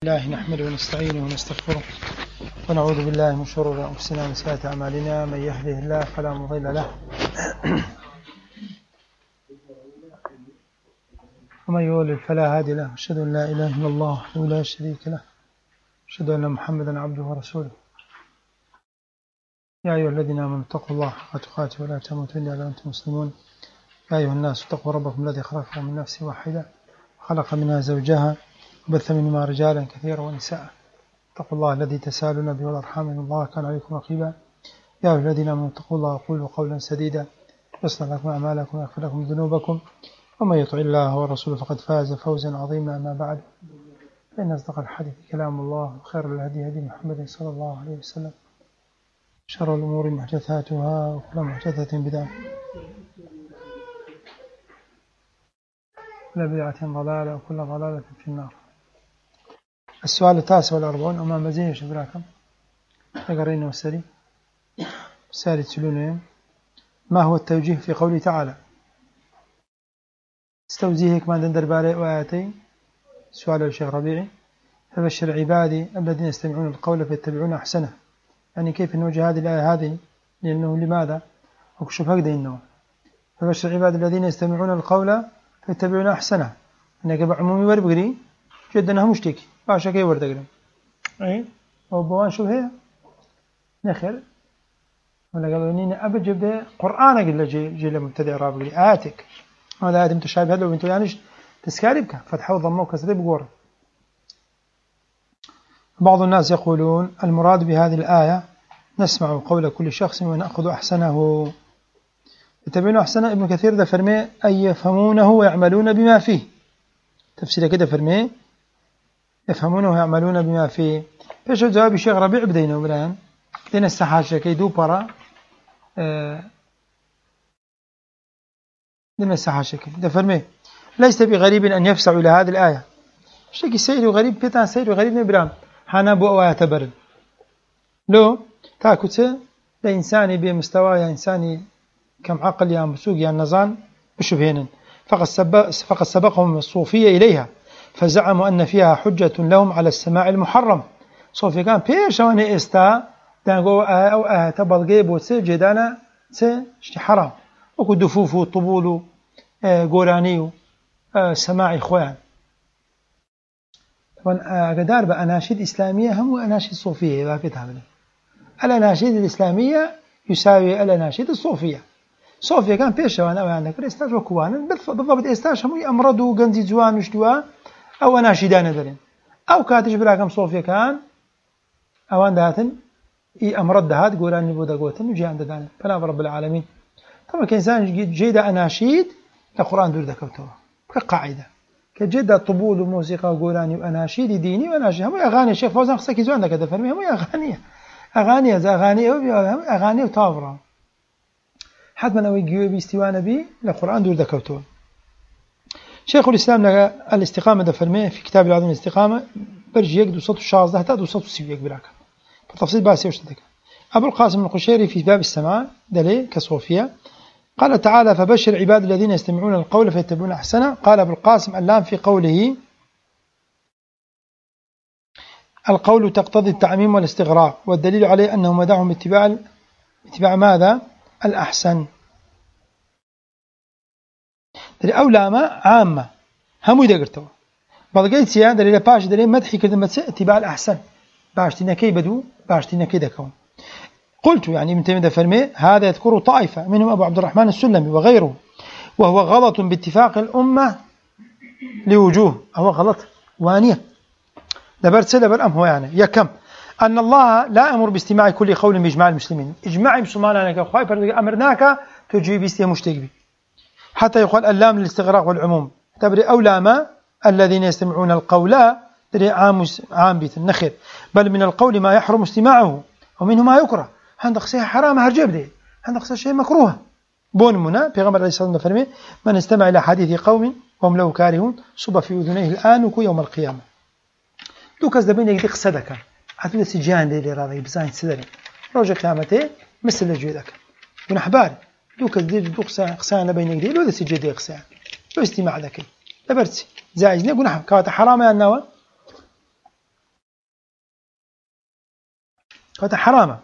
الله نحمده ونستعينه ونستغفره ونعوذ بالله من شرور أنفسنا ومن سيئات أعمالنا. من يهده الله فلا مضل له ومن يضلل فلا هادي له. أشهد أن لا إله إلا الله وحده لا شريك له. أشهد أن محمدا عبده ورسوله. يا أيها الذين آمنوا اتقوا الله حق تقاته ولا تموتن إلا وأنتم مسلمون. يا أيها الناس اتقوا ربكم الذي خلقكم من نفس واحدة وخلق منها زوجها وبث منهما رجالا كثيرا ونساء. اتقوا الله الذي تساءلون به والأرحام إن الله كان عليكم رقيبا. يا أيها الذين آمنوا اتقوا الله وقولوا قولا سديدا يصلح لكم أعمالكم ويغفر لكم ذنوبكم ومن يطع الله ورسوله فقد فاز فوزا عظيما. أما بعد، فإن أصدق الحديث كلام الله وخير الهدي هدي محمد صلى الله عليه وسلم. شر الأمور محدثاتها وكل محدثة بدعة وكل بدعة ضلالة وكل ضلالة في النار. السؤال 49 أمام مزين شبراكم يقرينا والسري سالي تسلونين. ما هو التوجيه في قوله تعالى؟ استوزيهك ما دندر بالي وآياتي. سؤال الشيخ ربيعي: فبشر عبادي الذين يستمعون القول فيتبعون أحسنه. يعني كيف نوجه هذه الآية هذه؟ لأنه لماذا؟ وكشف هكذا إنه فبشر عبادي الذين يستمعون القول فيتبعون أحسنه. أنا قبع عمومي وربقري جدا أنها مشتكي باشا كي وردقرم أي أو بوان شو هي نخر ولا قالوا إني أبجب قرآن قل جي لمبتدع رابقري آتك هذا آيات متشابه هذا وانتو يعنيش تسكاربك فتحوا ضموك كسري بقور. بعض الناس يقولون المراد بهذه الآية نسمع قول كل شخص ونأخذ أحسنه. يتبعون أحسنه. ابن كثير ده فرمي أي يفهمونه ويعملون بما فيه. تفسير كده فرمي يفهمونه ويعملون بما فيه. فيش جواب الشيخ ربيع بدينه بالآن لأن السحاشة كيدو برا لأن السحاشة كده فرمي ليس بغريب أن يفسع إلى هذه الآية. شيء سير غريب بيتان سير غريب نبرام حنا بو يعتبر لو تاكوت لإنساني بمستوى إنساني كم عقل يا مسوق يا نظان بشبهين فقد سبقهم الصوفية إليها فزعموا أن فيها حجة لهم على السماع المحرم. صوفيا كان بيش واني استا دانغو أو تبلغي بوتسي جدانا سي حرام وكو دفوف وطبول قوراني سماع إخوان. طبعا قدار بأناشيد إسلامية هم أناشيد صوفية باكتها منه. الأناشيد الإسلامية يساوي الأناشيد الصوفية. صوفيا كان بيش وانا وعندك الاستاج وكوان بالضبط استاج هم يأمردوا قنزي جوان وشتوا أو أناشدان درين أو كاتش براكم صوفيا كان أوان داتن أمرد دهات قولان نبودا قوتن وجي عند دانن فلا رب العالمين. طبعا كإنسان جيدا أناشيد القرآن دور ذكرته كقاعدة كجيدا طبول وموسيقى وقولاني وأناشيد ديني وأناشيد هم أغاني. الشيخ فوزان خصك يزوان لك هذا فرمي هم أغاني وطابرة حتما أو يجيو بيستوانا بي القرآن دور ذكرته. شيخ الإسلام لقى الاستقامة ده فرميه في كتاب العظيم الاستقامة برجي يقدو صوت الشاذ ده تأدو صوت السيويق براك بتفصيل باسي وشتدك. أبو القاسم القشيري في باب السماع دليل كصوفيا قال تعالى: فبشر عباد الذين يستمعون القول فيتبعون أحسنه. قال أبو القاسم اللام في قوله القول تقتضي التعميم والاستغراق والدليل عليه أنه مدعهم اتباع ماذا؟ الأحسن. أو لامة عامة هم يدقرتوا بلقيت سيا دليل باش دليل مدحي كلمة اتباع الأحسن باشتنا كي بدو باشتنا كي دكون. قلت يعني ابن تيمية فرمي هذا يذكر طائفة منهم أبو عبد الرحمن السلمي وغيره وهو غلط باتفاق الأمة لوجوه. هو غلط وانية دبر هو يعني يكم أن الله لا أمر باستماع كل قول بإجماع المسلمين. إجماع مسلمان أنك أخوي أمرناك تجيب استيا مشتقبي حتى يقال اللام للاستغراق والعموم. تبري أولى ما الذين يستمعون القول تري عام بيت النخر بل من القول ما يحرم استماعه ومنه ما يكره. عندك شيء حرام هرجب دي عندك شيء مكروه بون منا بيغمر عليه الصلاة والسلام من استمع إلى حديث قوم وهم له كارهون صب في أذنيه الآن وكو يوم القيامة. دوكاز دبين يقدق صدقة عتبه سجان لي راضي بزاين سدري روج قيامته مثل جيدك ونحبار دوكاز دير دوق قسان بين يدي لو سجدي قسان لو استماع ذكي دبرتي زايزني قلنا كانت حرام يا النوى هذا حرام.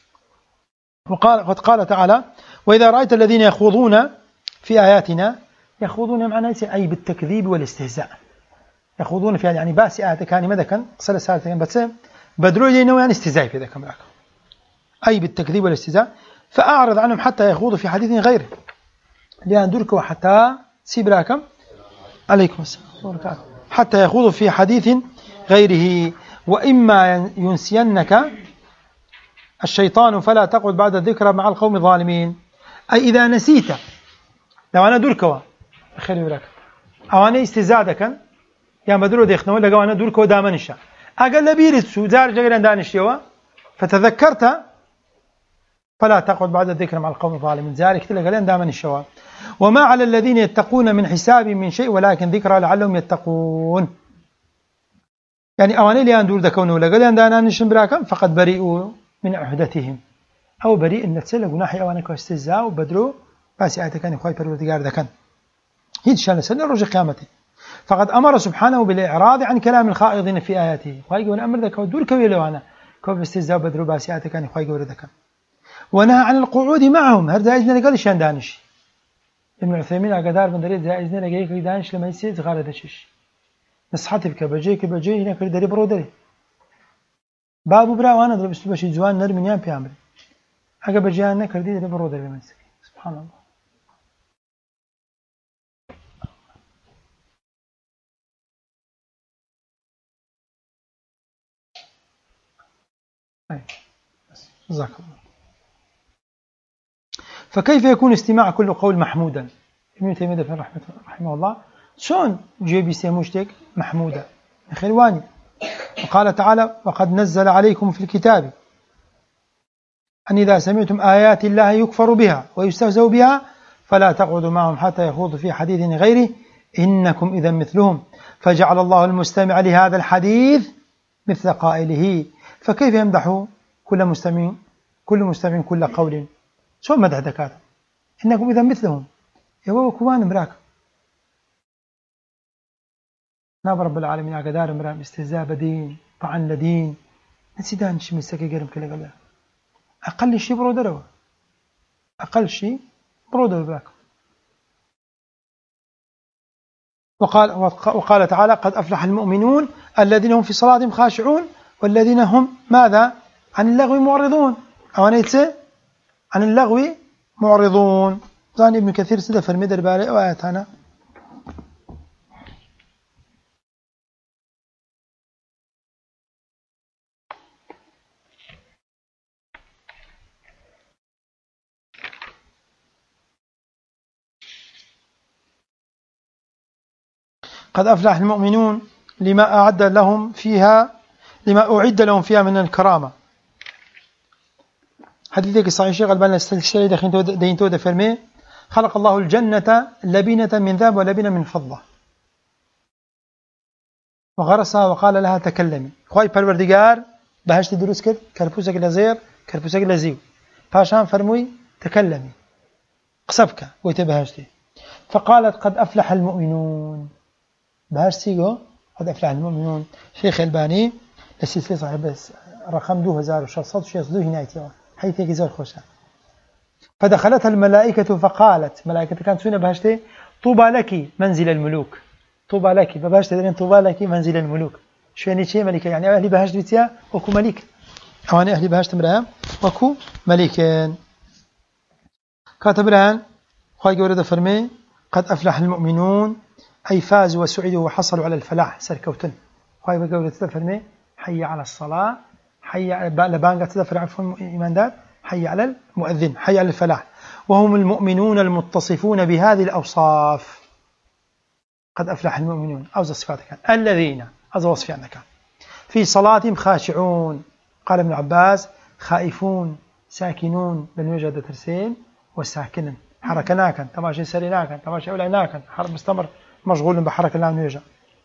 وقال تعالى: وإذا رأيت الذين يخوضون في آياتنا، يخوضون معناه أي بالتكذيب والاستهزاء، يخوضون فيها يعني باس آيات كان ماذا كان صلى سالتين بس بدروا إنه يعني استهزاء في ذاك معك، أي بالتكذيب والاستهزاء، فأعرض عنهم حتى يخوضوا في حديث غيره، لأن درك وحتى سيبراكم عليكم السلام حتى يخوضوا في حديث غيره. وإما ينسينك الشيطان فلا تقعد بعد الذكرى مع القوم الظالمين، أي إذا نسيت، لو أنا دركوا خير لك أو أنا استزادك يا مدرو ديخنا ولا جو أنا دركوا دامنشا أقل بيرس وزار جيران دانشيوا فتذكرت فلا تقعد بعد الذكر مع القوم الظالمين، ذلك تلقى لين دامنشوا. وما على الذين يتقون من حساب من شيء ولكن ذكرى لعلهم يتقون، يعني أواني لي أندور دكونه ولا قال أنا نشن براكم فقد بريئوا من عهدتهم، أو بريء النتسل جناحي أوانك واستهزاء وبدروا بس كان يخاي بالودجار ذكان هيد شان سنة رجع قيامته. فقد أمر سبحانه بالإعراض عن كلام الخائضين في آياته، خاي يقول أمر ذاك ودور كويلو أنا كوف استهزاء وبدروا بس كان يخاي يقول ذاك، ونهى عن القعود معهم، هذا إذن قال شان دانش ابن عثيمين أقدار من دريد إذن لقيك دانش لما يصير غارة دشش نصحتي بك بجي هنا كل دري برو دري بابو برا وانا ضرب اسلوب شي جوان نرمي نيام في عمري اجا بجي انا كردي دري برو دري مسك سبحان الله. اي جزاك الله. فكيف يكون استماع كل قول محمودا؟ ابن تيمية رحمه الله شلون جي بي سي مشتك محمودا خلواني. وقال تعالى: وقد نزل عليكم في الكتاب أن إذا سمعتم آيات الله يكفر بها ويستهزأ بها فلا تقعدوا معهم حتى يخوضوا في حديث غيره إنكم إذا مثلهم، فجعل الله المستمع لهذا الحديث مثل قائله، فكيف يمدح كل مستمع كل قول؟ شو مدح دكاتره؟ إنكم إذا مثلهم يا كوان مراك ناب رب العالمين أقدار مرام استهزاء بدين طعن لدين نسيدان شي مسكي قرم كلا قبل أقل شيء برودروا أقل شيء برودروا براك. وقال تعالى: قد أفلح المؤمنون الذين هم في صلاتهم خاشعون والذين هم ماذا؟ عن اللغو معرضون، أو نيتسي عن اللغو معرضون. ظاني ابن كثير سيدة فرمي دربالي وآيات هنا قد أفلح المؤمنون لما أعد لهم فيها من الكرامة. حديثك صحيح شيخ الباني السلسلة دينتو دا فرمي: خلق الله الجنة لبنة من ذهب ولبنة من فضة وغرسها وقال لها تكلمي. خواهي پروردگار بهشت دروس كد كرپوسك لزير كرپوسك لزيو پاشان فرموي تكلمي قصبك قويت بهشتي، فقالت: قد أفلح المؤمنون. بهشتي قد أفلح المؤمنون. شيخ الباني السلسلة صحيح بس رقم 2662 هنايتي حيث يجزر خوشا. فدخلتها الملائكة فقالت، ملائكة كانت سنة بهشتي: طوبى لك منزل الملوك. طوبى لك فبهشت درين طوبى لك منزل الملوك. شو يعني شيء ملكة؟ يعني أهل بهشت بيتيا وكو ملك، أو أنا أهل بهشت مرام وكو ملكين. كاتب الآن خواهي ورد فرمي: قد أفلح المؤمنون أي فازوا وسعدوا وحصلوا على الفلاح سركوتن. خواهي ورد فرمي: حي على الصلاة، حي على لبانقة تدفر عفوا إيمان دار، حي على المؤذن، حي على الفلاح. وهم المؤمنون المتصفون بهذه الأوصاف. قد أفلح المؤمنون أوز صفاتك الذين أوز وصفاتك في صلاتهم خاشعون. قال ابن عباس: خائفون ساكنون بالوجه ترسين وساكنا حركناكا تماشي سريناكا تماشي أوليناكا حرب مستمر مشغول بحركة لا نوجه.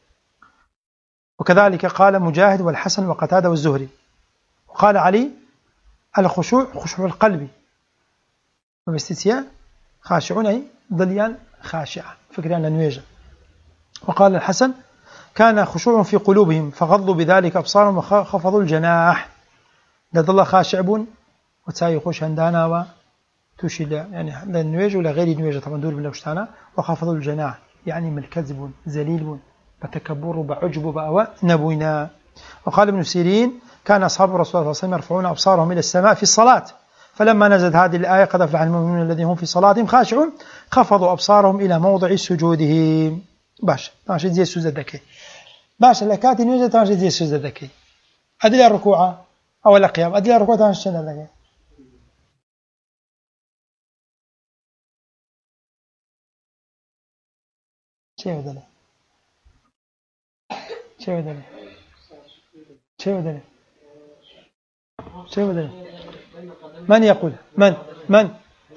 وكذلك قال مجاهد والحسن وقتادة والزهري. وقال علي: الخشوع خشوع القلب وباستثناء خاشعون أي ضليان خاشعة فكرة لنويجة. وقال الحسن: كان خشوع في قلوبهم فغضوا بذلك أبصارهم وخفضوا الجناح. لدى الله خاشع بون وتساوي خوش هندانا توشي يعني للنواج ولا غير النواج طبعا دور من وشتانا وخفضوا الجناح يعني من الكذب ذليل بتكبر بعجب بأواء نبوينا. وقال ابن سيرين كان أصحاب الرسول صلى الله عليه وسلم يرفعون أبصارهم إلى السماء في الصلاة فلما نزلت هذه الآية قد أفلح المؤمنون الذين هم في صلاتهم خاشعون خفضوا أبصارهم إلى موضع سجودهم. باش تماشي زي السجود ذكي باش لكاتي نوجد تماشي زي السجود ذكي أدل الركوع أو القيام أدل الركوع تماشي شنو ذكي شيء بدله شيء بدله شيء بدله شيء بدله من يقول من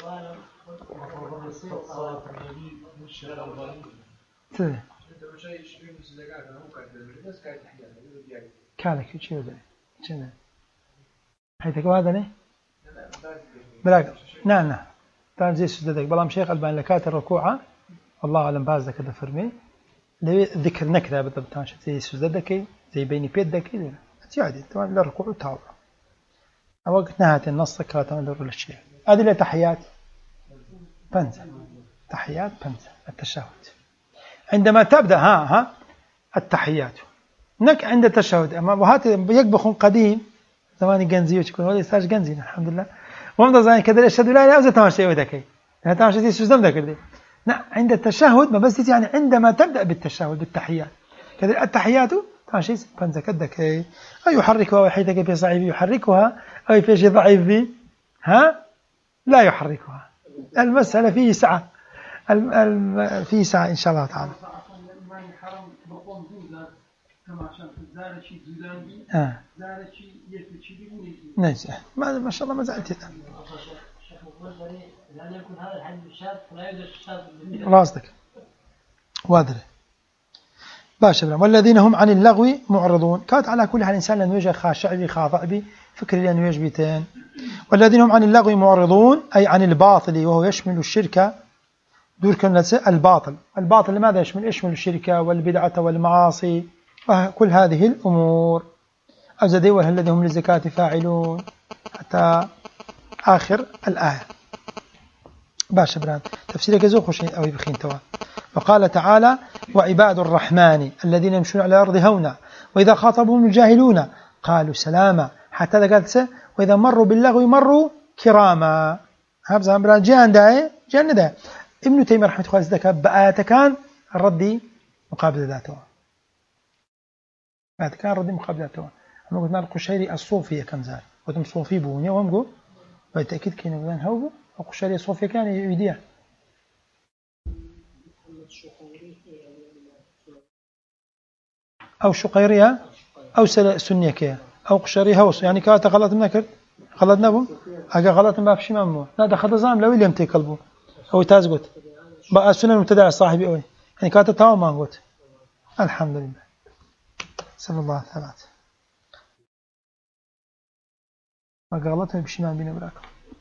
كالك شيء بدله شنو حيث هذا نه براك نعم تنزي سجدك بلام شيخ البان لكات الركوع والله أعلم بعض كذا فرمي لو ذكر نكرة بالضبط زي سجدك زي بيني بيدك لا عادي طبعا للركوع تاو وقت نهاية النص كاتم للركوع الشيء هذه تحيات بنزة تحيات بنزة التشهد عندما تبدأ التحيات نك عند التشهد أما وهات يقبخ قديم زمان جنزي وتكون هذا يستاج جنزي الحمد لله ومن زمان كذا أشهد لا إله إلا تماشي ودكي هذا تماشي زي سجدم ذكر لا عند التشهد ما بس يعني عندما تبدأ بالتشهد بالتحيات كذا التحيات تماشي بنزة كدكي أو يحركها وحيدك في صعيب يحركها أو في شيء ضعيف فيه لا يحركها المسألة فيه سعة فيه سعة إن شاء الله تعالى نعم ما شاء الله ما زالت راسك واضح باشا والذين هم عن اللغو معرضون كانت على كل حال الإنسان لأنه يجي خاشع بي خاضع بي فكر لأنه يجي بيتين والذين هم عن اللغو معرضون أي عن الباطل وهو يشمل الشرك دور كنا الباطل لماذا يشمل الشرك والبدعة والمعاصي وكل هذه الأمور أزدي والذين هم للزكاة فاعلون حتى آخر الآية باشا بران تفسيرك يزوخ شيء أو يبخين توا وقال تعالى وعباد الرحمن الذين يمشون على الأرض هونا وإذا خاطبهم الجاهلون قالوا سلاما حتى قالت وإذا مروا باللغو مروا كراما هذا بران جان ده ابن تيمية رحمة الله عليه بآيات كان الردي مقابل ذاته آيات كان الردي مقابل ذاته أنا قلت القشيري الصوفي كان زال وتم صوفي بوني وهم قو بالتأكيد كانوا يقولون هو القشيري الصوفي كان يديه أو شقيرية أو سنيكية أو قشيري هوس يعني كانت غلط منكر غلط نبو أجا غلط ما بشي ممنوع لا ده خد زام لو يلم تيكلبو أو تازقت بقى السنة المبتدع صاحبي أوي يعني كانت تاو ما قلت الحمد لله صلى الله عليه وسلم ما غلطها بشي ما بينا براك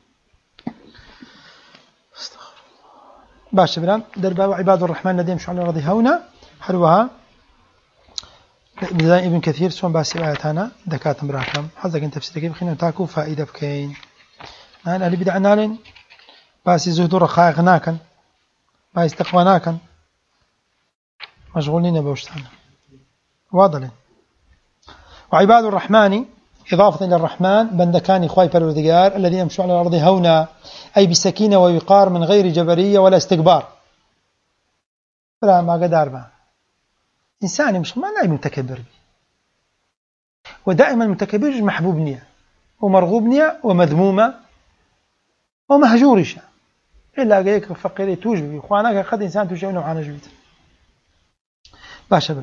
باش برام دربا وعباد الرحمن الذين يمشون على الأرض هونا حلوها بزاين ابن كثير سون باسي آياتنا دكات براكم حظك انت تفسيرك بخينا تاكو فائدة بكين أنا اللي بدعنا لين باسي زهد رخائق ناكن باسي تقوى ناكن مشغولين بوشتانا واضح وعباد الرحمن إضافة إلى الرحمن بندكان إخوائي فالوذقار الذين يمشون على الأرض هونا أي بسكينة ووقار من غير جبرية ولا استكبار فلا ما قدار ما إنسان مش ما لا متكبر بي ودائما المتكبر محبوب نية ومرغوب نية ومذمومة ومهجورش إلا قيك فقيري توجبي إخوانك قد إنسان توجبنا معانا جبيت باشا بلا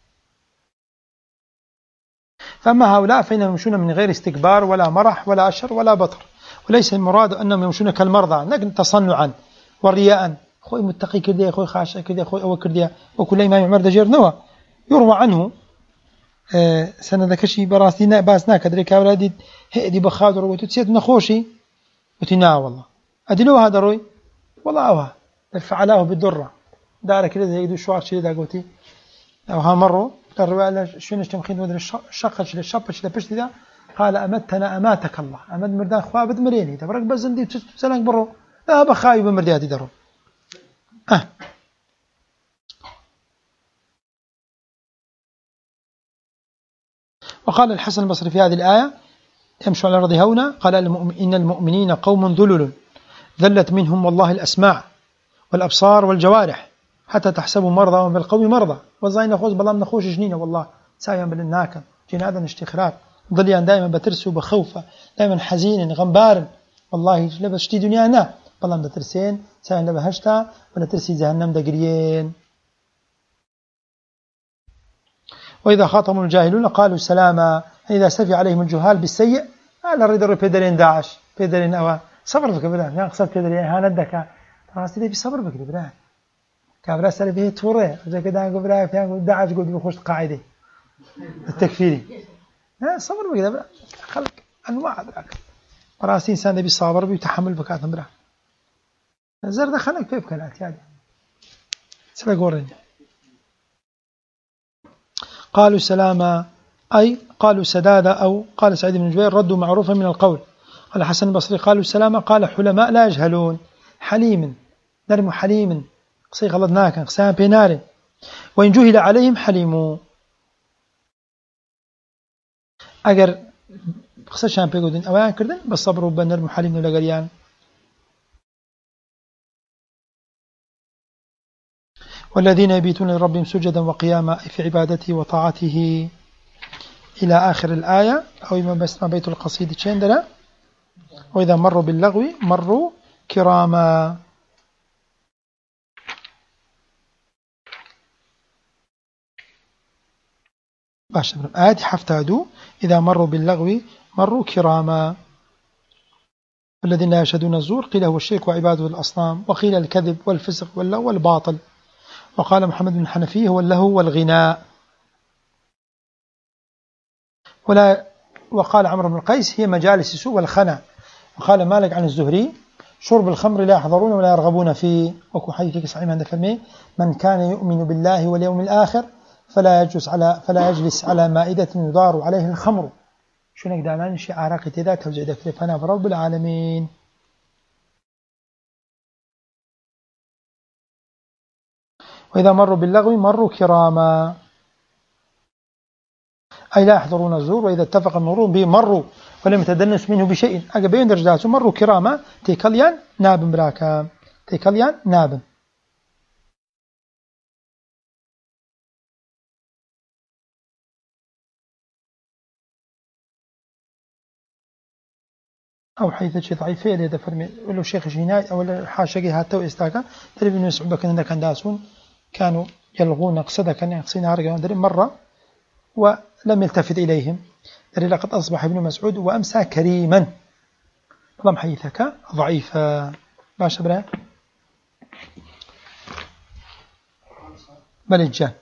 فأما هؤلاء فإنهم يمشون من غير استكبار ولا مرح ولا أشر ولا بطر وليس المراد أنهم يمشون كالمرضى لكن تصنعا ورياء أخوي متقي كردي أخوي خاشع كردي أخوي أو كردي وكل ما يعمر دجير نوا يروى عنه سنة كشي براسينا باسنا كدريك أولادي هدي بخاطر وتتسيت نخوشي وتنا والله أدلو هذا روي والله أوها فعلاه بالدرة دارك كذا يدو شوار شيء دا قوتي أو ها مروا الرواية شو نشتم خين ودر الشقة شل الشابة شل بشت ذا قال أمتنا أماتك الله أمد مردان خوابد مريني تبرك بزندي تسلنك برو لا بخايب مردياتي درو وقال الحسن البصري في هذه الآية يمشوا على الأرض هونا قال إن المؤمنين قوم ذلل ذلت منهم والله الأسماع والأبصار والجوارح حتى تحسبوا مرضى وهم بالقوم مرضى وزاين خوز بلا من خوش جنينة والله سايا بالناكم جنادا اشتخراب ضليان دائما بترسي وبخوفة دائما حزين غنبار والله لبس شتي دنيانا بلا من ترسين سايا لبهشتا ولا ترسي جهنم دقريين. وإذا خاطبهم الجاهلون قالوا سلاما إذا سفي عليهم الجهال بالسيء على الرد بيدرين داعش بيدرين أوا صبر بك برا يا قصد بيدرين هاندك راسي دي بصبر بك برا كابرا سالي فيه توري زي كده برا فيها داعش قد بخش قاعده التكفيري صبر بك برا خلق انواع برا راسي انسان دي بيصابر بيتحمل بكات برا زرد خلق كيف كانت يعني سلاقورين. قالوا سلاما أي قالوا سدادا أو قال سعيد بن جبير ردوا معروفا من القول. قال حسن البصري قالوا سلاما قال حلماء لا يجهلون حليم نرم حليم قصي غلطناك قسام بينار وإن جهل عليهم حليموا أجر قصة شام بيقودين أوان كردن بالصبر وبنرم حليم ولا قريان. والذين يبيتون لربهم سجدا وقياما في عبادته وطاعته إلى آخر الآية أو ما بسمع بيت القصيد شندنا. وإذا مروا باللغو مروا كراما. باش آية حفتادو إذا مروا باللغو مروا كراما. الذين لا يشهدون الزور قيل هو الشرك وعباده الأصنام وقيل الكذب والفسق واللغو والباطل. وقال محمد بن حنفي هو اللهو والغناء. وقال عمرو بن القيس هي مجالس السوء والخنا. وقال مالك عن الزهري شرب الخمر لا يحضرون ولا يرغبون فيه. وكو حديث صحيح عند فرمي من كان يؤمن بالله واليوم الآخر فلا يجلس على مائدة يدار عليه الخمر. شنك دامان شيء عراقي تدا توزع فنا برب العالمين. وإذا مروا باللغو مروا كراما أي لا يحضرون الزور. وإذا اتفق المرور به مروا ولم يتدنس منه بشيء أقبين درجاته مروا كراما تيكليان ناب براكا تيكليان ناب. أو حيث شيء ضعيفة اللي فرمي ولو شيخ جناي أو الحاشقي هاتو استاكا تريد أن يسعب كأن كان داسون كانوا يلغون قصدا كان يقصين عرقا مرة ولم يلتفت إليهم. لقد أصبح ابن مسعود وأمسى كريما ضم حيثك ضعيفا. باش برا بل الجان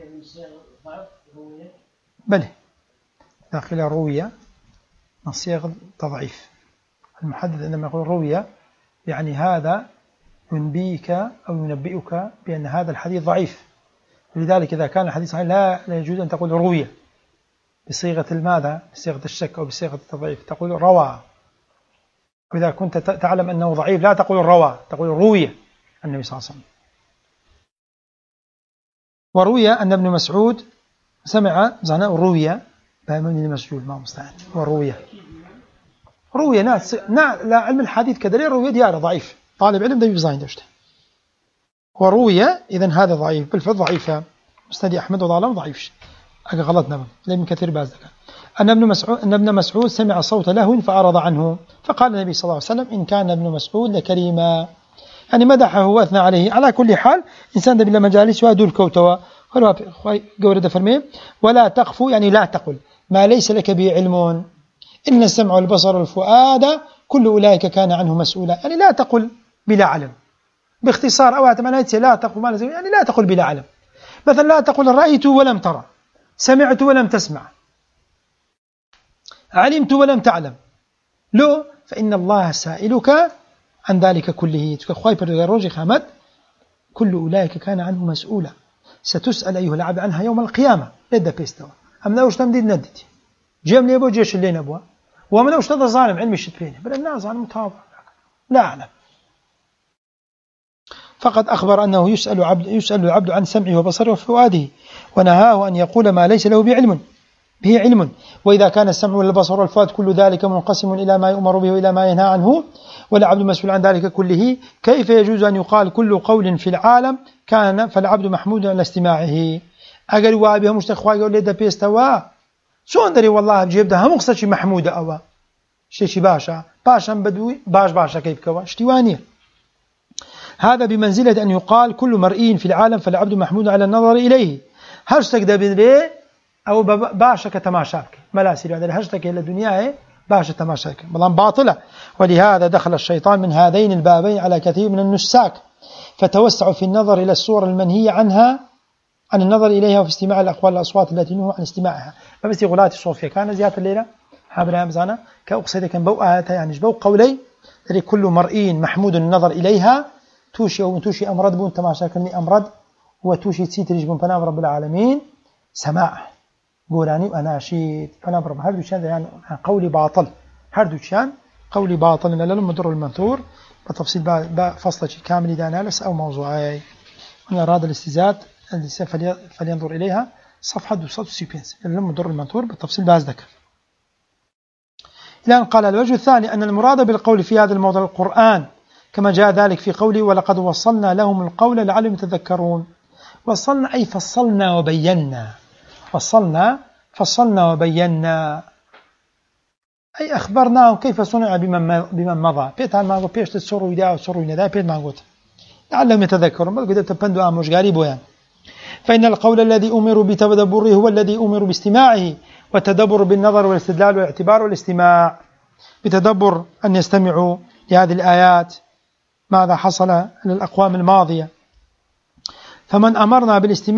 بل داخل روية نصيغ تضعيف. المحدث عندما يقول روية يعني هذا ينبيك أو ينبئك بأن هذا الحديث ضعيف. لذلك إذا كان الحديث صحيح لا يجوز أن تقول روية بصيغة الماذا؟ بصيغة الشك أو بصيغة التضعيف تقول روى. وإذا كنت تعلم أنه ضعيف لا تقول روى تقول روية النبي صلى الله عليه وسلم. وروي أن ابن مسعود سمع زنا روية بأمن المسجود ما مستعد وروية روية ناس لا علم الحديث كدليل روية دياره ضعيف طالب علم ده بيزاين دشته وروية إذن هذا ضعيف بالفعل ضعيفة مستدي أحمد وضعلم ضعيفش أجا غلط نبم لم كثير بازدك أن ابن مسعود سمع صوت لهو فأعرض عنه فقال النبي صلى الله عليه وسلم إن كان ابن مسعود لكريما يعني مدحه وأثنى عليه. على كل حال إنسان ده بلا مجالس وادور كوتوا قورد فرمي ولا تقفوا يعني لا تقل ما ليس لك به علم إن السمع والبصر والفؤاد كل أولئك كان عنه مسؤولا. يعني لا تقل بلا علم باختصار أو أتمنى لا تقل ما لازم يعني لا تقل بلا علم. مثلا لا تقل رأيت ولم ترى سمعت ولم تسمع علمت ولم تعلم لو فإن الله سائلك عن ذلك كله. كل أولئك كان عنه مسؤولا ستسأل أيها العبد عنها يوم القيامة لدى بيستوى أم لا أشتم دي ندتي جيم لي أبو جيش اللي نبوه ومن لو اشتغل ظالم علمي الشتبيني بل الناس ظالم متابع لا أعلم. فقد أخبر أنه يسأل العبد عن سمعه وبصره وفؤاده، ونهاه أن يقول ما ليس له به علم. وإذا كان السمع والبصر والفؤاد كل ذلك منقسم إلى ما يؤمر به وإلى ما ينهى عنه والعبد مسؤول عن ذلك كله، كيف يجوز أن يقال كل قول في العالم كان فالعبد محمود على استماعه؟ أقل وابها مشتخوا يقول لي ده بيستوى شو أندري والله بجيب ده هم قصة محمودة أوا شيء باشا بدوي باشا كيف كوا اشتوانية. هذا بمنزلة أن يقال كل مرئي في العالم فالعبد محمود على النظر إليه. هشتك ده بنري أو باشا كتماشاك ملاسي هذا هشتك إلى الدنيا باشا تماشاك بلان باطلة. ولهذا دخل الشيطان من هذين البابين على كثير من النساك فتوسعوا في النظر إلى الصور المنهية عنها عن النظر إليها وفي استماع الأقوال والأصوات التي نهوا عن استماعها. فبس غلاتي صوفيا كان زيادة الليلة حابنا مزانا كأقصد كان بوءاتها يعني جبو قولي كل مرئي محمود النظر إليها توشي أو توشي أمرد بون تماشاكني أمرد وتوشي تسيتريج بون فنام رب العالمين سماع قولاني وأناشيد فنام رب هردو شان يعني قولي باطل هردو شان قولي باطل إن لهم مدر المنثور بتفصيل فصلة كامل دانالس أو موضوعي. من أراد الاستزاد فلينظر إليها صفحة 260 لهم مدر المنثور بالتفصيل باز ذكر. الآن قال الوجه الثاني أن المراد بالقول في هذا الموضع القرآن كما جاء ذلك في قوله ولقد وصلنا لهم القول لعلهم يتذكرون. وصلنا أي فصلنا وبينا فصلنا وبينا أي أخبرناهم كيف صنع بمن مضى بيتان ما بيش تسروا يدا وسروا يدا بيت ما قلت لعلهم يتذكرون بل قد تبندوا مش قريب ويان. فإن القول الذي أمروا بتدبره هو الذي أمروا باستماعه والتدبر بالنظر والاستدلال والاعتبار والاستماع. بتدبر أن يستمعوا لهذه الآيات ماذا حصل للأقوام الماضية. فمن أمرنا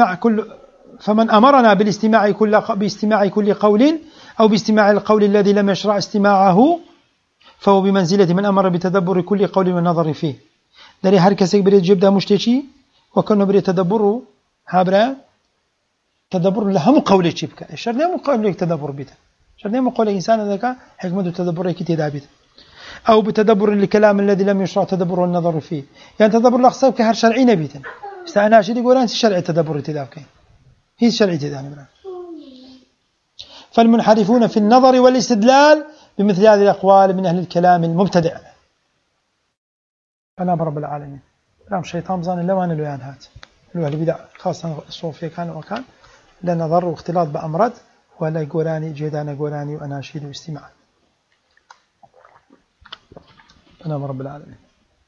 باستماع كل قول أو باستماع القول الذي لم يشرع استماعه فهو بمنزلة من أمر بتدبر كل قول والنظر فيه. داري هر کسی برید جبده مشتشي وكانوا برید تدبروا هابرا تدبر لهم قولي شبكة الشر نعم قولي تدبر بيته الشر نعم قول إنسان ذاك حكمة تدبر كتير بيته أو بتدبر الكلام الذي لم يشرع تدبر والنظر فيه. يعني تدبر الأخصاب كهر شرعي نبيته استعنى شيء يقول أنت شرعي تدبر تدابك هي شرعي تداني برا. فالمنحرفون في النظر والاستدلال بمثل هذه الأقوال من أهل الكلام المبتدع أنا برب العالمين. رام شيطان ظن لو أنا لويان هات لو اللي بدع خاصة الصوفية كان وكان لا نظر واختلاط بأمرد ولا يقولاني جيدان يقولاني وأناشيد واستماع. أنا برب العالمين.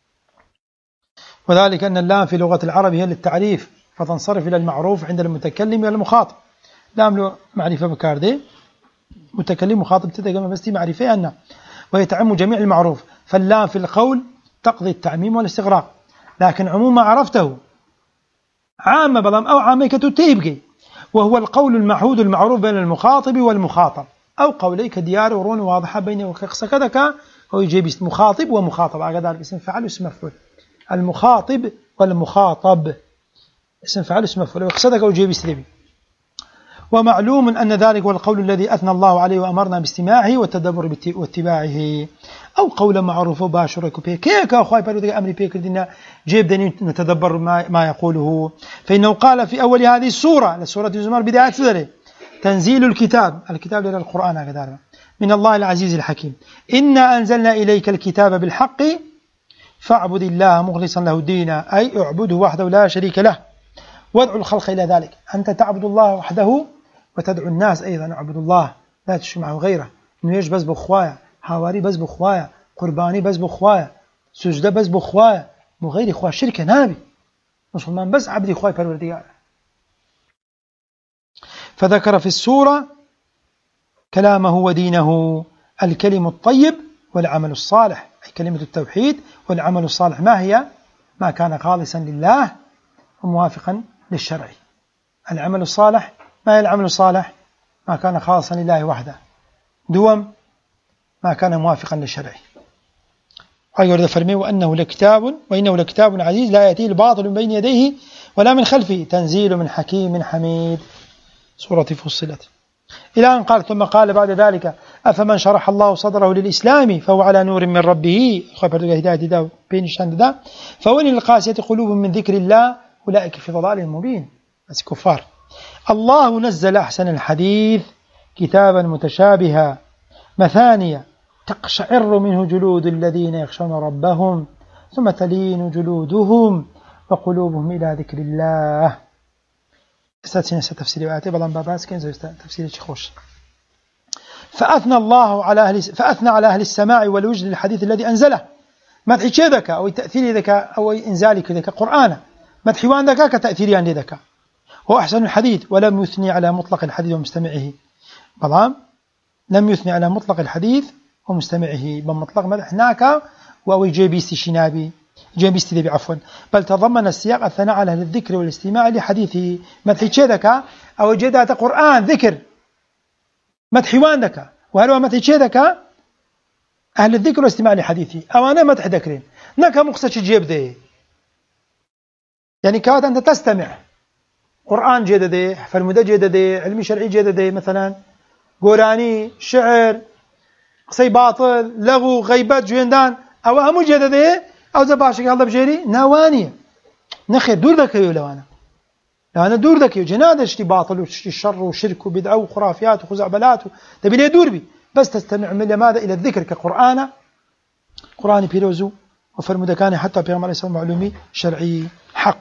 وذلك أن اللام في لغة العرب هي للتعريف فتنصرف إلى المعروف عند المتكلم والمخاطب. لام له معرفة بكاردي متكلم مخاطب تتجمع بس معرفة أن وهي تعم جميع المعروف. فاللام في القول تقضي التعميم والاستغراق لكن عموما عرفته عامة بضم أو عاميكة تيبقي وهو القول المعهود المعروف بين المخاطب والمخاطب أو قوليك ديار ورون واضحة بين وكخص كذا هو يجيب اسم مخاطب ومخاطب هذا اسم فعل واسم مفعول. المخاطب والمخاطب اسم فعل واسم مفعول ويقصدك أو يجيب اسم. ومعلوم أن ذلك هو القول الذي أثنى الله عليه وأمرنا باستماعه والتدبر واتباعه أو قولا معروف باشرك به كيك أخوي بارودك أمري بيك دينا جيب دني نتدبر ما يقوله. فإنه قال في أول هذه السورة لسورة الزمر بداية سورة تنزيل الكتاب إلى القرآن هكذا من الله العزيز الحكيم إنا أنزلنا إليك الكتاب بالحق فاعبد الله مخلصا له الدين أي اعبده وحده لا شريك له وادعو الخلق إلى ذلك. أنت تعبد الله وحده وتدعو الناس أيضا اعبد الله لا تشرك معه غيره. إنه يش بس بخوايا حواري بس بخوايا قرباني بس بخوايا سجدة بس بخوايا مغير إخوة شركة نابي مسلمان بس عبد إخوة پروردگار. فذكر في السورة كلامه ودينه الكلم الطيب والعمل الصالح أي كلمة التوحيد والعمل الصالح ما هي؟ ما كان خالصا لله وموافقا للشرع. العمل الصالح ما هي العمل الصالح؟ ما كان خالصا لله وحده دوم ما كان موافقا للشرع. ويورد فرمي وإنه لكتاب عزيز لا يأتيه الباطل من بين يديه ولا من خلفه تنزيل من حكيم حميد. سورة فصلت. إلى أن قال ثم قال بعد ذلك أفمن شرح الله صدره للإسلام فهو على نور من ربه فويل للقاسية قلوب من ذكر الله أولئك في ضلال مبين. بس كفار. الله نزل أحسن الحديث كتابا متشابها مثانية تقشعر منه جلود الذين يخشون ربهم ثم تلين جلودهم وقلوبهم إلى ذكر الله. استاذ تفسير آياته بلان باباس كين زي تفسير خوش. فأثنى على أهل السماع والوجد للحديث الذي أنزله مدحي ذكا أو تأثير ذكا أو إنزالك ذكا قرآن مدحي وان ذكا كتأثيريان لذكا هو أحسن الحديث ولم يثني على مطلق الحديث ومستمعه بلان لم يثني على مطلق الحديث ومستمعه بمطلق مدحناك وأو جيبيستي شنابي جيبيستي ذبي عفوا بل تضمن السياق الثناء على أهل الذكر والاستماع لحديثه مدحي ذكا أو جدات قرآن ذكر مدحي وان ذكا وهل مدحي ذكا أهل الذكر والاستماع لحديثه أو أنا مدح ذكرين نكا مقصد جيب ذي يعني كاد أنت تستمع قرآن جددي فالمدى جددي علمي شرعي جددي مثلا قراني شعر قصي باطل لغو غيبات جويندان أو همو جددي أو زباشك الله بجيري نوانية نخير دور ذكيو لو أنا دور ذكيو جناد اشتي باطل واشتي الشر وشرك وبدعة وخرافيات وخزعبلات تبي ليه دور بي بس تستمع من ماذا إلى الذكر كقرآن قرآن بيروزو وفرمود كان حتى بيغمر عليه السلام معلومي شرعي حق.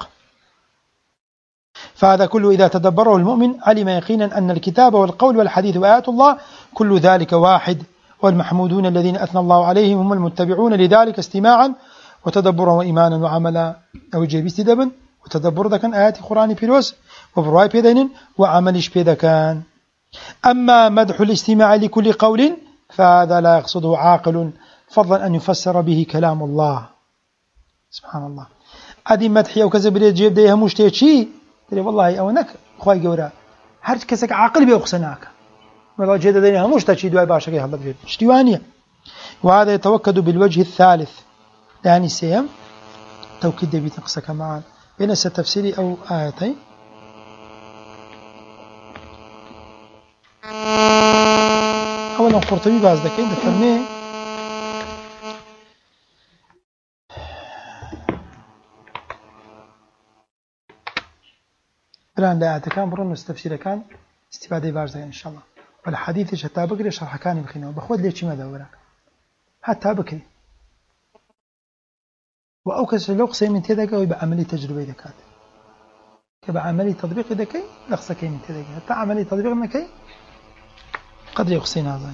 فهذا كله إذا تدبره المؤمن علم يقينا أن الكتاب والقول والحديث وآيات الله كل ذلك واحد والمحمودون الذين أثنى الله عليهم هم المتبعون لذلك استماعا وتدبرا وإيمانا وعملا أو جيب استدبا وتدبر ذا كان آيات القرآن بيروز وبرواي بيدين وعملش بيدا كان. أما مدح الاستماع لكل قول فهذا لا يقصده عاقل فضلا أن يفسر به كلام الله. سبحان الله أدي مدحي أو كذا بريد جيب ديها مشتيشي تري والله أو نك خواي جورا هرج كسك عاقل بيقصناك والله جيد ديها مشتيشي دواي باشا كي هلا بجيب اشتوانية. وهذا يتوكد بالوجه الثالث يعني سيم توكيد بيت قصك معا بين التفسير أو آيتين. أولا قرطبي بعض ذكين دفرمي الآن لا كان برون التفسير كان استفادة بعض ذكين إن شاء الله والحديث حتى بكري شرح كان بخينه بخود ليش ماذا وراك حتى بكري وأوكس لقصة من تذاك ويبقى عملي تجربة ذكات يبقى عملي تطبيق ذكي لقصة كي من تذاك حتى عملي تطبيق مكي قد يقصين هذا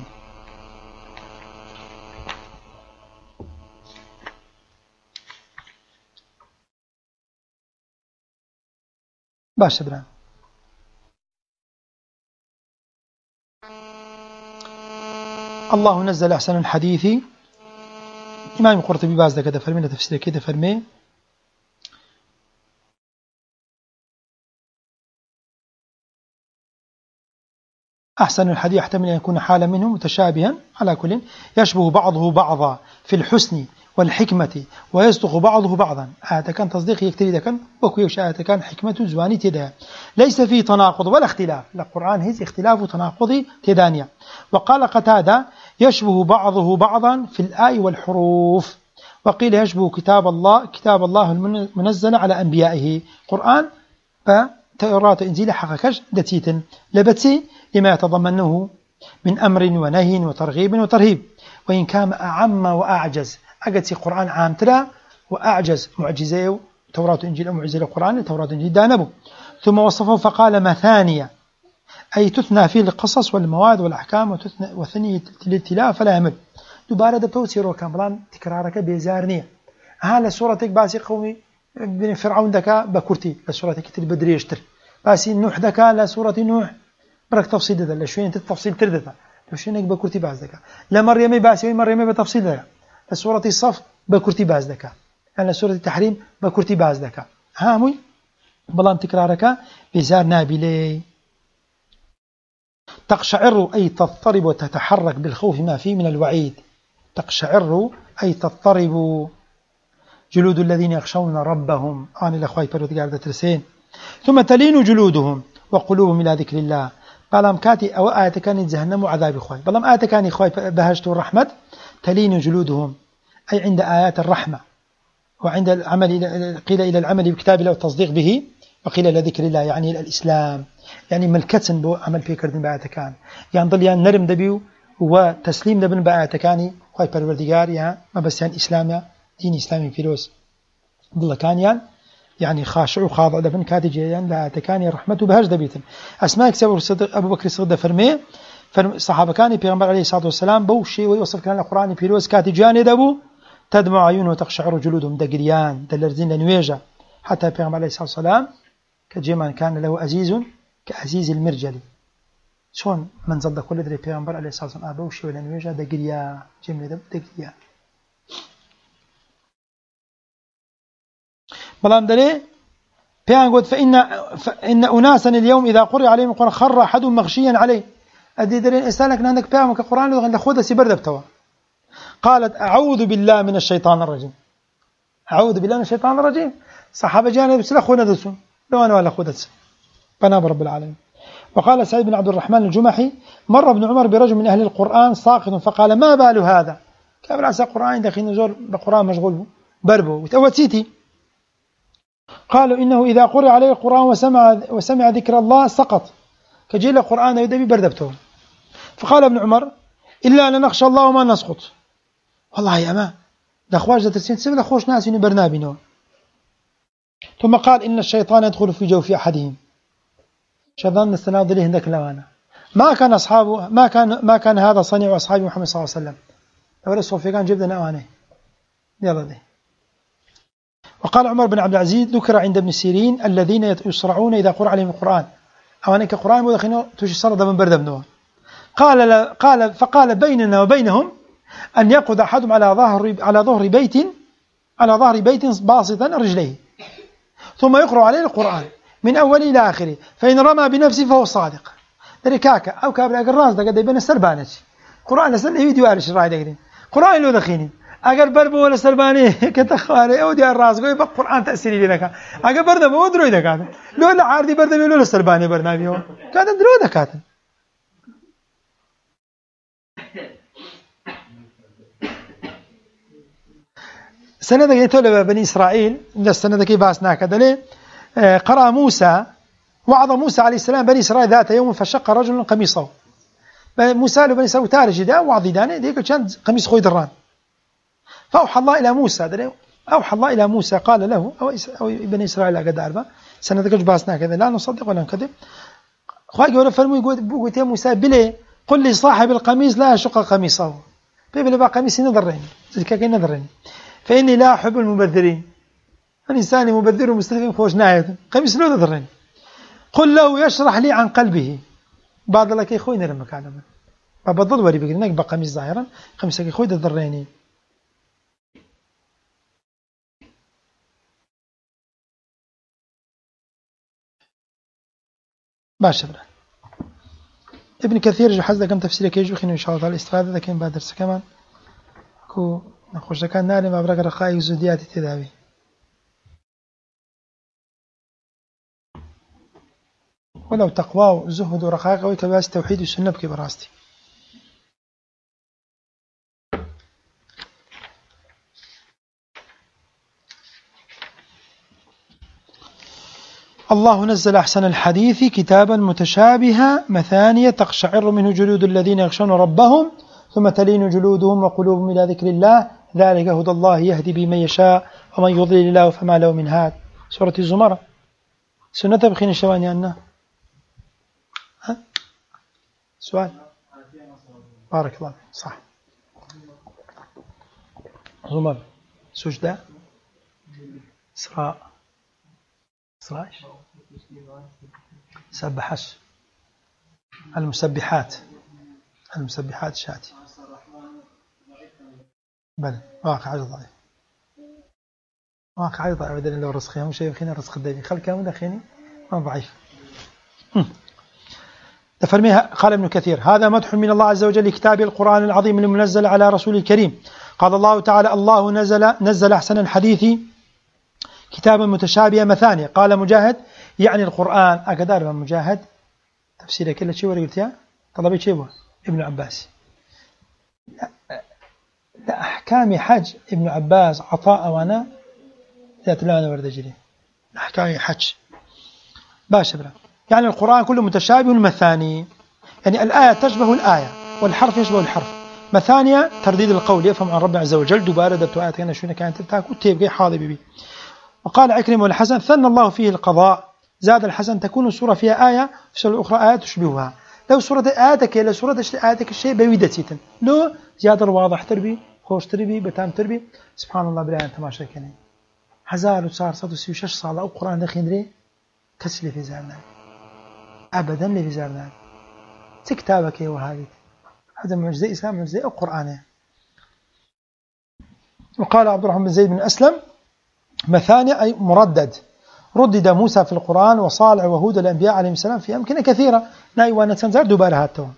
باش بران. الله نزل أحسن الحديث إمام القرطبي باز كذا فرمي تفسير كذا فرمي أحسن الحديث يحتمل أن يكون حالا منه متشابها على كل يشبه بعضه بعضا في الحسن والحكمة ويصدق بعضه بعضا. كان تصديق يكتري كان وكيوش كان حكمة زواني تدا ليس فيه تناقض ولا اختلاف القرآن هي اختلاف وتناقض تدانية. وقال قتادة يشبه بعضه بعضا في الآي والحروف وقيل يشبه كتاب الله المنزل على أنبيائه قرآن فتورات إنجيل حقكش دتيت لبتي لما يتضمنه من أمر ونهي وترغيب وترهيب وإن كان أعم وأعجز أجد قرآن عام ترى وأعجز معجزة توراة إنجيل أو معجزة القرآن توراة إنجيل دانبه. ثم وصفه فقال مثانية أي تثنى فيه القصص والمواد والأحكام وثنية التلاوة فلا يمل دوباره دبتوسير وكاملان تكرارك بيزارنية هذا سورتك باسي قومي بن فرعون دكا بكرتي لسورتك تل بدريشتر باسي نوح دكا لسورة نوح برك تفصيل ده لشوين التفصيل تردها لشوينك بكرتي باز دكا لمريم باسي مريم بتفصيل ده لسورة الصف بكرتي باز دكا يعني سورة التحريم بكرتي باز دكا هامي بلان تكرارك بيزار نابلي. تقشعر أي تضطرب وتتحرك بالخوف ما فيه من الوعيد تقشعر أي تضطرب جلود الذين يخشون ربهم الأخوة يبرد قاعدة ترسين. ثم تلين جلودهم وقلوبهم إلى ذكر الله بلام كاتي أو آية كان جهنم وعذاب إخوي بلام آية كان إخوي بهجت الرحمة تلين جلودهم أي عند آيات الرحمة وعند العمل قيل إلى العمل بكتاب الله والتصديق به وقيل إلى ذكر الله يعني إلى الإسلام يعني ملكتن بو عمل في كردن بآية كان يعني ضل يعني نرم دبيو وتسليم دبن بآية كاني خوي پروردگار يا ما بس يعني إسلام دين إسلامي فيروس ضل كان يعني خاشع وخاضع دبن كاتي جيان لا تكاني رحمته بهج دبيتن أسماء كتاب أبو بكر الصديق فرمي صحابة كاني بيغمبر عليه الصلاة والسلام بوشي ويوصف كان القرآن فيروس كاتي جاني دبو تدمع عيونه وتقشعر جلودهم دقريان دلرزين لنويجة حتى بيغمبر عليه الصلاة والسلام كجيمان كان له أزيز كأزيز المرجل شون من زد كل دري بيغمبر عليه الصلاة والسلام بوشي ولنويجة دقريان جملة دقريان بلان دلي بيان قلت فإن أناسا اليوم إذا قرئ عليهم القرآن خر أحد مغشيا عليه أدي درين إسالك عندك بيان كقرآن لخوذ سيبرد بتوا قالت أعوذ بالله من الشيطان الرجيم أعوذ بالله من الشيطان الرجيم صحابة جانا بس لخونا دسون لو أنا ولا خودت بناب رب العالمين وقال سعيد بن عبد الرحمن الجمحي مر ابن عمر برجل من أهل القرآن ساقط فقال ما بال هذا كابل عسى القرآن داخل نزور بقرآن مشغول بربو وتوتيتي قالوا إنه إذا قرئ عليه القرآن وسمع ذكر الله سقط كجيل القرآن يدبي بردبته فقال ابن عمر إلا أن نخشى الله وما نسقط والله يا أما لأخواج ترسين سبب لأخوش ناس برنابينه ثم قال إن الشيطان يدخل في جوف أحدهم شيطان نستناض له هندك لوانا ما كان هذا صنيع أصحاب محمد صلى الله عليه وسلم أولا الصوفي كان جبنا أواني يلا دي وقال عمر بن عبد العزيز ذكر عند ابن سيرين الذين يسرعون إذا قرأ عليهم القرآن أوانيك القرآن ودخلوا توشي صرد من برد ابنه فقال بيننا وبينهم أن يقعد أحدهم على ظهر بيت باسطا رجليه ثم يقرأ عليه القرآن من أوله إلى آخره فإن رمى بنفسه فهو صادق دريكاكا أو كابل الراس ده قد يبين السربانة قرآن لسنة فيديو عارش الرأي دقرين قرآن لو دخينين أقل بربو ولا سرباني كتخواري أو دي الراس قوي بقى قرآن تأثيري لك أقل برده ما درو إذا كان لو لا عارضي برده لو لا سرباني برنامجه كان درو إذا كان سنة ذكي تولى بني إسرائيل السنة ذكي باسنا كذا ليه قرأ موسى وعظ موسى عليه السلام بني إسرائيل ذات يوم فشق رجل قميصه موسى وبني إسرائيل تارج دا وعظ دانه ديك كان قميص خوي دران فأوحى الله إلى موسى أوحى الله إلى موسى قال له أو بني إسرائيل قد أربعة سنة ذكي باسنا كذا لا نصدق ولا نكذب خواجه ولا فرموا يقول يا موسى بلي قل لي صاحب القميص لا يشق قميصه بيبلي بقى قميص نظرين زكاكي نظرين فإني لا أحب المبذرين الإنسان مبذر ومستثمر خوش ناية قميص له نظرين قل له يشرح لي عن قلبه بعض لك يخوي نرمى كعلما ببضل وري بقرناك بقميص ظاهرا قميصك يخوي نظريني باشا ابن كثير جو حزد كم تفسير كيجو خينو إن شاء الله الاستفادة ذا كان بعد درس كمان كو نخوش كان ناري ما برق رخائي وزوديات التداوي ولو تقوى وزهد ورخائق ويكباس توحيد والسنة بكي براستي الله نزل أحسن الحديث كتابا متشابها مثانية تقشعر منه جلود الذين يخشون ربهم ثم تلين جلودهم وقلوبهم إلى ذكر الله ذلك هدى الله يهدي به من يشاء ومن يضلل الله فما له من هاد سورة الزمر سنة بخين الشواني أنه سؤال بارك الله صح زمر سجدة إسراء سبحش المسبحات شاتي بل واقع ضعيف بدل لو رزقهم شيء خينا رزق الدنيا خل كامل دخيني ما ضعيف تفرميها قال ابن كثير هذا مدح من الله عز وجل لكتاب القرآن العظيم المنزل على رسول الكريم قال الله تعالى الله نزل أحسن الحديث كتابا متشابها مثانية قال مجاهد يعني القرآن أقدار من مجاهد تفسير كل شيء ورقتها طلبي شيء ابن عباس لا أحكام حج ابن عباس عطاء وانا ذات لا أنا ورد جري أحكام حج باشا برا يعني القرآن كله متشابه مثاني يعني الآية تشبه الآية والحرف يشبه الحرف مثانية ترديد القول يفهم عن رب عز وجل دبارة دبت آيات كان شو كانت تاكل تيبقى حاضي ببي وقال عكرمة والحسن ثنى الله فيه القضاء زاد الحسن تكون السورة فيها آية في السورة الأخرى آية تشبهها لو سورة آياتك إلى سورة آياتك الشيء بويدة سيتن لو زيادة واضح تربي خوش تربي بتام تربي سبحان الله بلا أنت ما شاكني 1436 صالة أو قرآن دخين ري كسل في زارنا أبدا لي في زارنا تكتابك يا وهذه هذا معجزة إسلام معجزة القرآن وقال عبد الرحمن بن زيد بن أسلم مثاني أي مردد ردد موسى في القرآن وصالح وهود الأنبياء عليهم السلام في أمكنة كثيرة لا يوانا تنزار دوبارها التوم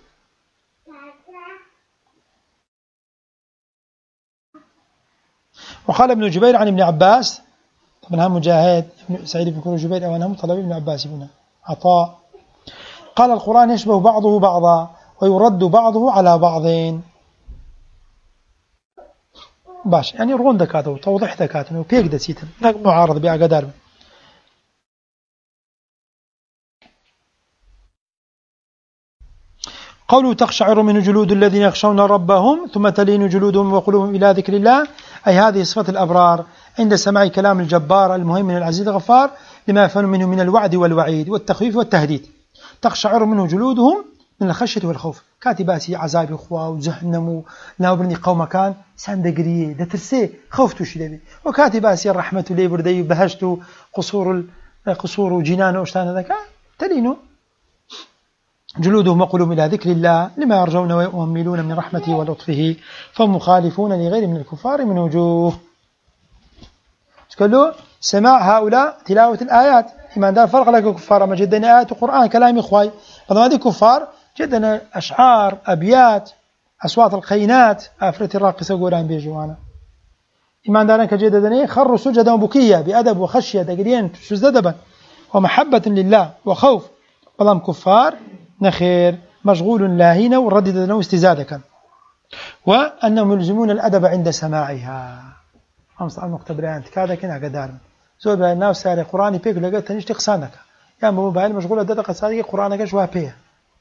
وقال ابن جبير عن ابن عباس طبعا هم مجاهد ابن سعيد بن كل جبير أو أنهم طلب ابن عباس ابن عطاء قال القرآن يشبه بعضه بعضا ويرد بعضه على بعض باش يعني رغون دكاته وتوضيح دكاته وبيك دسيتن معارض بأقدار قوله تقشعر من جلود الذين يخشون ربهم ثم تلين جلودهم وقلوبهم إلى ذكر الله أي هذه صفة الأبرار عند سماع كلام الجبار المهيمن العزيز الغفار لما يفهم منه من الوعد والوعيد والتخويف والتهديد تقشعر منه جلودهم من الخشية والخوف كاتباتي عذاب إخوة وجهنم لا برني قوم كان سندقريه دترسي خوف تشيدبي وكاتباتي الرحمة لي بردي بهشت قصور جنان واشتان ذاك تلينه جلودهم وقلوبهم إلى ذكر الله لما يرجون ويؤملون من رحمته ولطفه فهم مخالفون لغير من الكفار من وجوه قالوا سماع هؤلاء تلاوة الآيات إيمان دار فرق لك الكفار ما جدنا آيات القرآن كلام إخوي بعض هذه الكفار جدنا أشعار أبيات أصوات القينات أفرت الراقصة قولان بيجوانا إيمان دارك جدنا خروا سجدا وبكيا بأدب وخشية تقريين سجدبا ومحبة لله وخوف بلام كفار نخير مشغول لاهين وردد له استزادك وأنهم يلزمون الأدب عند سماعها خمس نقطة بريانت كذا كنا قدار زود الناس ساري قرآني بيك لقيت تنشتي قصانك يا موبايل مشغول دقيقة صادقة قرآنك شوها بيه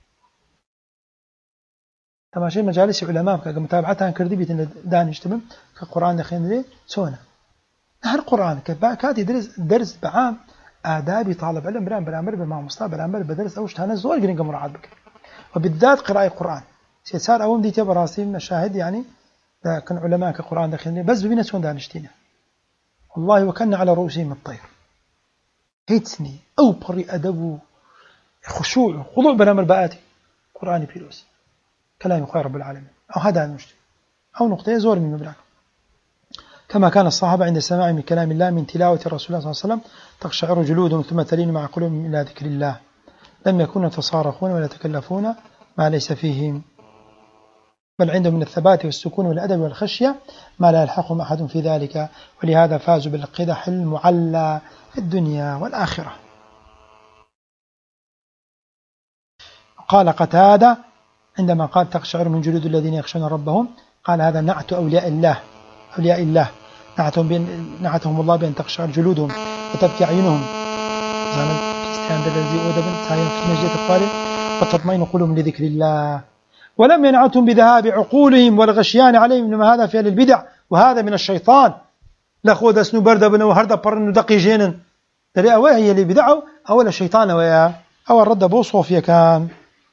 تماشي مجالس علماء كمتابعتها كردي بيت دانش تمام كقرآن دخين سونا نهر قرآن كاتي درس بعام آدابي طالب علم بالأمر بالمع مصطلح بالأمر بدرس أوش تانا زول قرين كمراعاة بك وبالذات قراءة القرآن سيسار أوم دي تبع راسي مشاهد يعني كان علماء كقرآن دخين بس بينا سون دانشتينا والله وكان على رؤوسهم الطير هيتسني أو بري أدب خشوع خضوع بالأمر بآتي قرآن بيروس كلام خير رب العالمين أو هذا المشتري أو نقطة زور من مبلغ كما كان الصحابة عند السماع من كلام الله من تلاوة الرسول صلى الله عليه وسلم تقشعر جلودهم ثم تلين مع قلوبهم إلى ذكر الله لم يكونوا يتصارخون ولا يتكلفون ما ليس فيهم بل عندهم من الثبات والسكون والأدب والخشية ما لا يلحقهم أحد في ذلك ولهذا فازوا بالقدح المعلى في الدنيا والآخرة. قال قتادة عندما قال تقشعر من جلود الذين يخشون ربهم قال هذا نعت أولياء الله نعتهم الله بأن تقشعر جلودهم وتبكي أعينهم وتطمئن قلوبهم لذكر الله ولم ينعتهم بذهاب عقولهم والغشيان عليهم إنما هذا فعل البدع وهذا من الشيطان لا خود اسنو برد بنو هردا برنو دقي جينا ترى أوه هي اللي بدعوا أول الشيطان ويا أو الرد بو صوفيا كان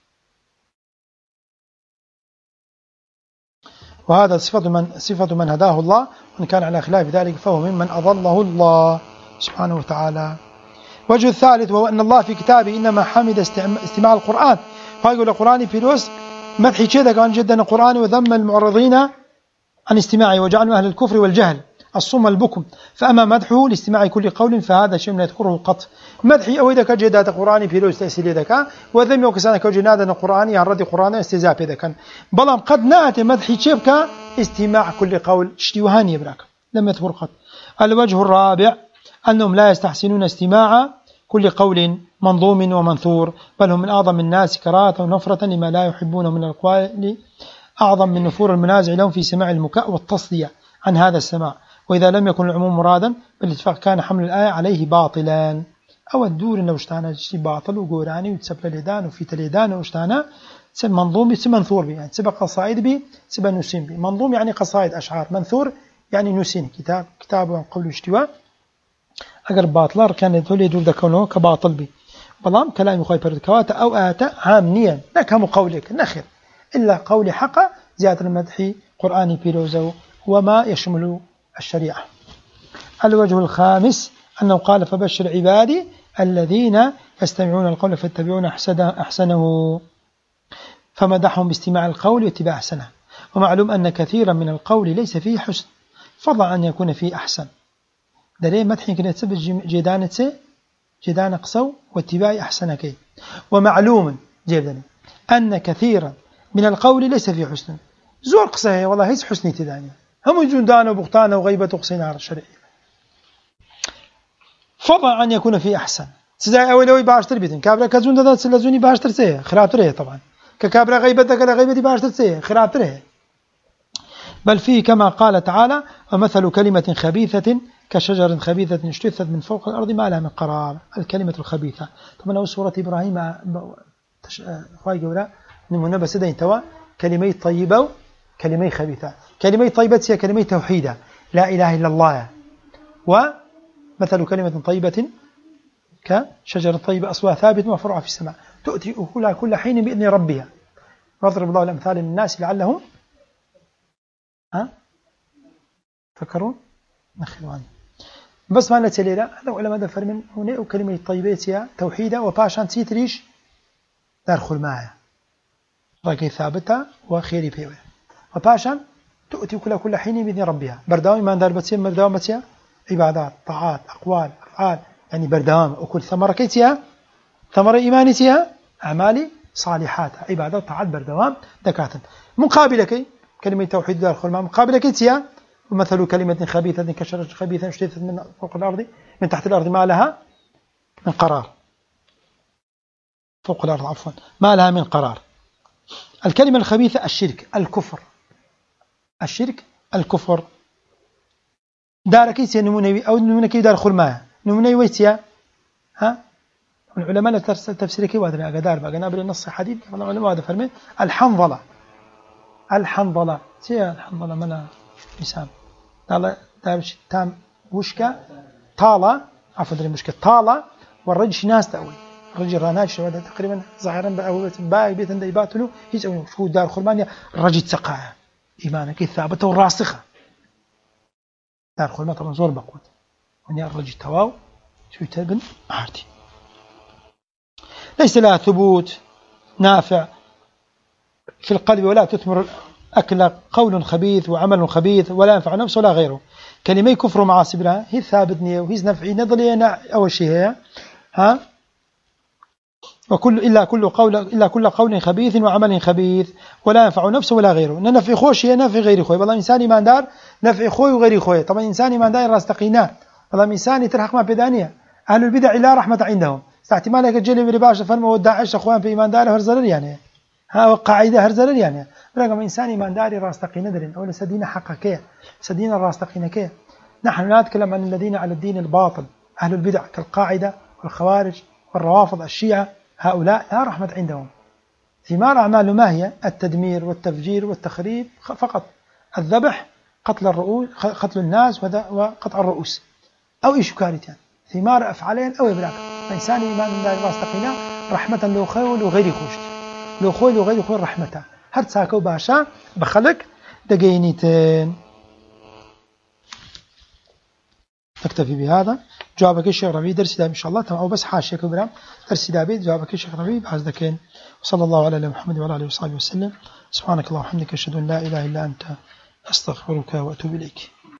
وهذا صفة من هداه الله وإن كان على خلاف ذلك فهو ممن أضله الله سبحانه وتعالى. وجه الثالث وهو أن الله في كتابه إنما حمد استماع القرآن فيقول القرآن في روس مدحي كذا كان جدا القرآن وذم المعرضين عن استماعه وجعلوا أهل الكفر والجهل الصم البكم فأما مدحه لاستماع كل قول فهذا شيء لا يذكره قط مدحي أو إذا كجدات القرآن في روس تأسيل ذكاء وذم يوكسان كوجناد القرآن يعرض القرآن استهزاء إذا كان بلام قد نأت مدحي شبك استماع كل قول اشتوهاني براك لم يذكر قط. الوجه الرابع أنهم لا يستحسنون استماع كل قول منظوم ومنثور، بل هم من أعظم الناس كراهة ونفرة لما لا يحبون من الأقوال، أعظم من نفور المنازع لهم في سماع المكاء والتصدية عن هذا السماع. وإذا لم يكن العموم مرادا بالاتفاق كان حمل الآية عليه باطلا. أو الدور إنه اشتانا شيء باطل وقوراني وتسبب اليدان وفي تليدان واشتانا سب منظوم بي سب منثور بي، يعني سب قصائد بي سب نسين بي. منظوم يعني قصائد أشعار، منثور يعني نسين كتاب قول اشتواء. أجر باطلار كان يدل يدور ذكونه كباطل بي. بلام كلام يخوي بردكوات أو آتا عامنيا نكهم قولك نخر إلا قول حق زيادة المدح قرآني بيروزو وما يشمل الشريعة. الوجه الخامس أنه قال فبشر عبادي الذين يستمعون القول فيتبعون أحسنه، فمدحهم باستماع القول واتباع أحسنه. ومعلوم أن كثيرا من القول ليس فيه حسن فضلا أن يكون فيه أحسن. دليل مدح كنا تسبب جدان قصو واتباع أحسنك. ومعلوم جيدا أن كثيرا من القول ليس فيه حسن، زور قصه والله هيس حسني تدانيا هم جندان وبغتان وغيبة وقصين على الشرعي، فضلا أن يكون فيه أحسن. سزاي أولوي باشتر بيتن كابرا كزون دادا سلزوني باشتر سيه خرابتره طبعا، ككابرا غيبتك لغيبتي باشتر سيه خرابتره. بل فيه كما قال تعالى ومثل كلمة خبيثة كشجر خبيثة اجتثت من فوق الأرض ما لها من قرار. الكلمة الخبيثة طبعا سورة إبراهيم خواهي قولا نمونا بسدين توا كلمة طيبة وكلمة خبيثة. كلمة طيبة هي كلمة توحيدة لا إله إلا الله، ومثل كلمة طيبة كشجرة طيبة أصلها ثابت وفرعها في السماء تؤتي أكلها كل حين بإذن ربها واضرب الله الأمثال للناس لعلهم فكرون نخلوان. بس ما نتسليلا هذا علماء دفر من هنا وكلمة طيبة هي توحيدة وباشان تيتريش دارخل معها رقي ثابتة وخيري بيوه، وباشان تؤتي كل حين بإذن ربها بردوام ما دار بتسيا بردوام بتسيا عبادات طاعات أقوال أفعال يعني بردوام وكل ثمرة كيتها ثمرة إيمانيتها أعمالي صالحات عبادات طاعات بردوام دكاتن. مقابل كي كلمة توحيد دارخل مع مقابل كيتها ومثل كلمة خبيثة كشجرة خبيثة اجتثت من فوق الأرض من تحت الأرض ما لها من قرار. فوق الأرض عفوا ما لها من قرار. الكلمة الخبيثة الشرك الكفر، الشرك الكفر دار كيسيا نموني أو نموني كي دار خرماها نموني ويتيا العلماء تفسير كي وادري أقدار بقى نابل النص حديث العلماء هذا فرمي الحنظلة سيا الحنظلة ملا إسام دارش تام وشكا طالة عفوا دري مشكا طالة والرجل ناس تأوي الرجل راناش هذا تقريبا ظاهرا بأول باي بيت عند يباتلو هيج أو شو دار خرمانيا الرجل سقاها إيمانك ثابتة والراسخة دار خرمان طبعا زور بقوت ونيا الرجل تواو شو تبن عارتي ليس لها ثبوت نافع في القلب ولا تثمر أكل قول خبيث وعمل خبيث ولا ينفع نفسه ولا غيره. كلمة كفر ومعاصي بلا هي ثابتني وهي نفعي نضلينا أول شيء هي إلا كل قول خبيث وعمل خبيث ولا ينفع نفسه ولا غيره. نفع خوش هي نفع غير خوي والله إنساني ما دار نفع خوي وغير خوي طبعا إنساني ما دار راستقينا والله إنساني ترحق ما بدانية أهل البدع لا رحمة عندهم استحتمالك الجلي برباش فرما وداعش أخوان في إيمان داره هرزلر يعني قاعدة هرزلر يعني برغم إنساني ما داري راستقينا درين أو لسدينا حقكيه سدينا راستقينكيه. نحن لا نتكلم عن الذين على الدين الباطل أهل البدع كالقاعدة والخوارج والروافض الشيعة هؤلاء لا رحمة عندهم. ثمار أعمال ما هي التدمير والتفجير والتخريب فقط الذبح قتل الناس وقطع الرؤوس أو إيش كارثة ثمار أفعالين أو إبراك. فإنساني ما من دار راستقينا رحمة لو خير وغير خوش لو خوي وغير خوي رحمته هر ساكو باشا بخلق دقينيتين. نكتفي بهذا. جوابك الشيخ ربيع درس دابي إن شاء الله تمام بس حاشية كبرى درس دابي جوابك الشيخ ربيع بعد ذكين. وصلى الله على محمد وعلى آله وصحبه وسلم. سبحانك اللهم وبحمدك أشهد أن لا إله إلا أنت أستغفرك وأتوب إليك.